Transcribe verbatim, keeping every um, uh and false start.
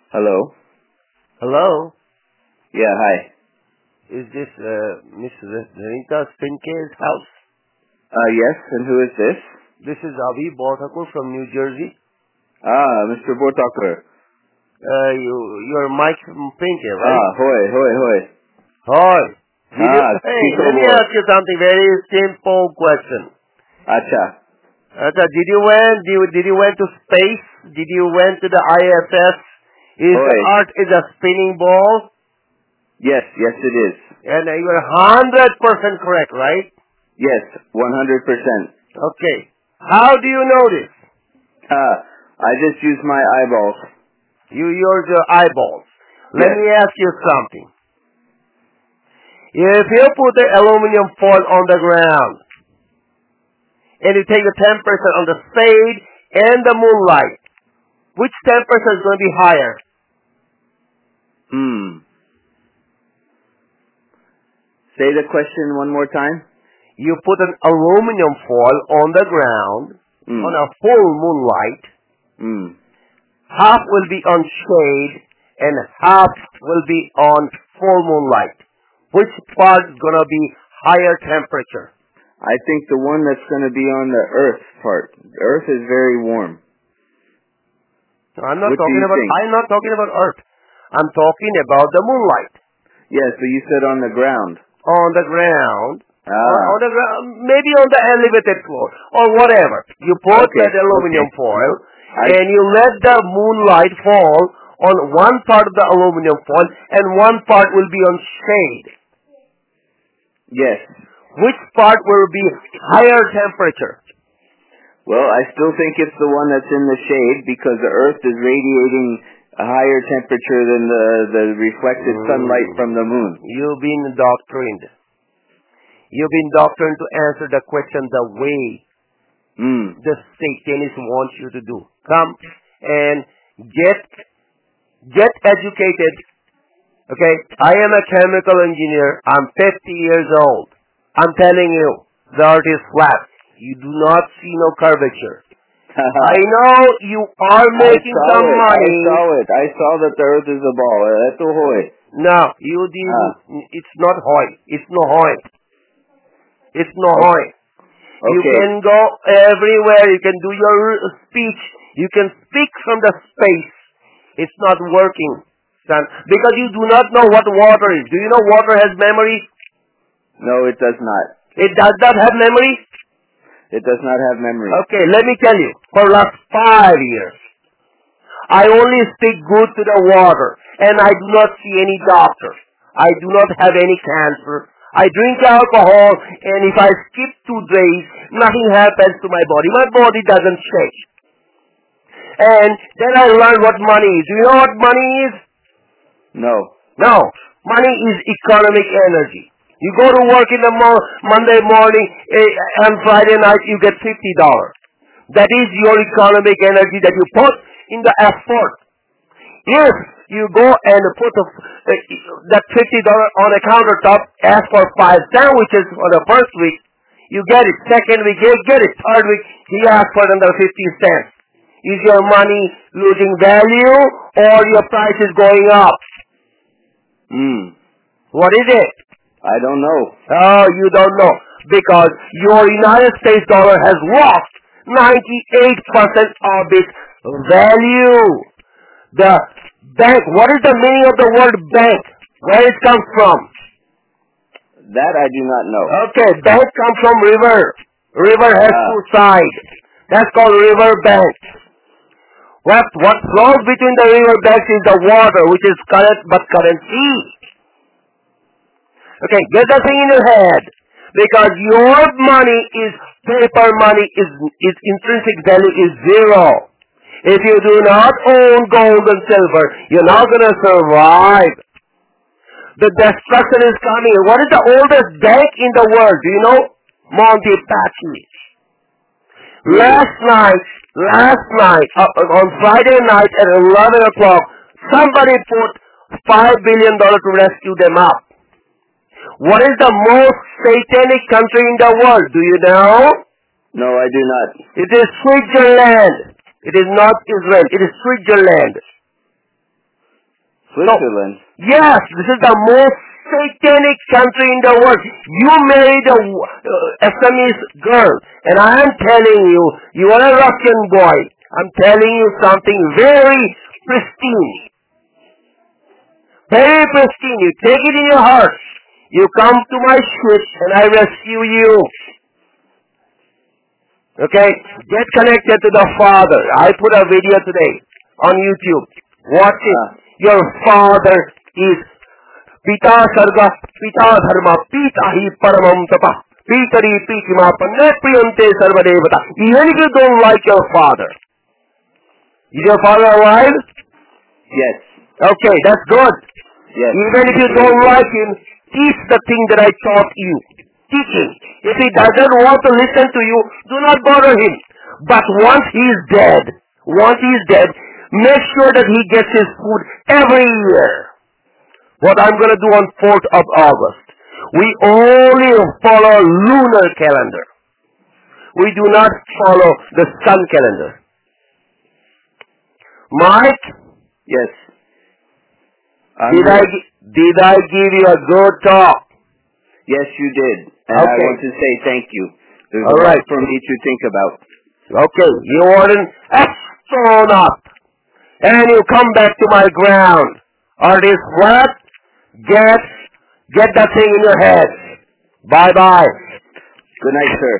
Hello? Hello? Yeah, hi. Is this uh, Miss Renita Spinke's house? Uh, yes, and who is this? This is Avi Borthakur from New Jersey. Ah, Mister Borthakur. Uh, you, you're Mike Spinke, right? Ah, hoy, hoy, hoy. Hi. Did you, Ah, hey, Chico let me Boy. ask you something very simple question. Acha. Uh, did you went, did you, did you went to space? Did you went to the I S S? Is the Hoy. Earth is a spinning ball? Yes, yes it is. And uh, you're one hundred percent correct, right? Yes, one hundred percent. Okay. How do you know this? Ah, I just used my eyeballs. You use your eyeballs. Let Yes. me ask you something. If you put the aluminum foil on the ground, and you take the temperature on the shade and the moonlight, which temperature is going to be higher? Hmm. Say the question one more time. You put an aluminum foil on the ground, Hmm. on a full moonlight, Hmm. half will be on shade, and half will be on full moonlight. Which part is going to be higher temperature? I think the one that's going to be on the Earth part. The Earth is very warm. I'm not What do talking you about, think? I'm not talking about Earth. I'm talking about the moonlight. Yes, but you said on the ground. On the ground, or Ah. on the ground, maybe on the elevated floor, or whatever. You put Okay, that aluminum okay. foil, I- and you let the moonlight fall on one part of the aluminum foil, and one part will be on shade. Yes. Which part will be higher temperature? Well, I still think it's the one that's in the shade because the Earth is radiating a higher temperature than the, the reflected sunlight from the moon. You've been doctrined. You've been doctrined to answer the question the way Hmm. the Satanists want you to do. Come and get get educated. Okay? I am a chemical engineer. I'm fifty years old. I'm telling you, the earth is flat. You do not see no curvature. I know you are making I saw some it. money. I saw it. I saw that the Earth is a ball. That's a hoy. No, you didn't. Ah. It's not hoy. It's no hoy. It's no Okay. hoy. You Okay. can go everywhere. You can do your speech. You can speak from the space. It's not working, son. Because you do not know what water is. Do you know water has memory? No, it does not. It does not have memory? It does not have memory. Okay, let me tell you. For the last five years, I only speak good to the water. And I do not see any doctor. I do not have any cancer. I drink alcohol, and if I skip two days, nothing happens to my body. My body doesn't shake. And then I learned what money is. Do you know what money is? No. No. Money is economic energy. You go to work in the mo- Monday morning, eh, and Friday night you get fifty dollars. That is your economic energy that you put in the effort. If you go and put a, uh, that fifty dollars on a countertop, ask for five sandwiches for the first week, you get it. Second week, you get it. Third week, you ask for another fifty cents. Is your money losing value or your price is going up? Hmm. What is it? I don't know. Oh, you don't know. Because your United States dollar has lost ninety-eight percent of its value. The bank, what is the meaning of the word bank? Where it comes from? That I do not know. Okay, bank comes from river. River has Ah. two sides. That's called river bank. What, what flows between the river banks is the water, which is current but currency. Okay, get the thing in your head. Because your money is, paper money is, its intrinsic value is zero. If you do not own gold and silver, you're not going to survive. The destruction is coming. What is the oldest bank in the world? Do you know? Monte Paschi. Really? Last night, last night, uh, on Friday night at eleven o'clock, somebody put five billion dollars to rescue them up. What is the most satanic country in the world? Do you know? No, I do not. It is Switzerland. It is not Israel. It is Switzerland. Switzerland? So, yes, this is the most satanic country in the world. You married a uh, Assamese girl, and I am telling you, you are a Russian boy. I'm telling you something very pristine. Very pristine. You take it in your heart. You come to my ship, and I rescue you. Okay? Get connected to the Father. I put a video today on YouTube. Watch it. Your Father is Pita Sarga, Pita Dharma, Pita Hi Paramam Tapa, Pitari Pitima Panapiyante Sarva Devata. Even if you don't like your father. Is your father alive? Yes. Okay, that's good. Yes. Even if you don't like him, teach the thing that I taught you. Teach him. If he doesn't want to listen to you, do not bother him. But once he is dead, once he is dead, make sure that he gets his food every year. What I'm going to do on fourth of August. We only follow lunar calendar. We do not follow the sun calendar. Mike? Yes. I'm did I did I give you a good talk? Yes, you did. And okay. I want to say thank you. There's All a right. lot for me to think about. Okay, you are an astronaut. And you come back to my ground. Or this what? Get, get that thing in your head. Bye-bye. Good night, sir.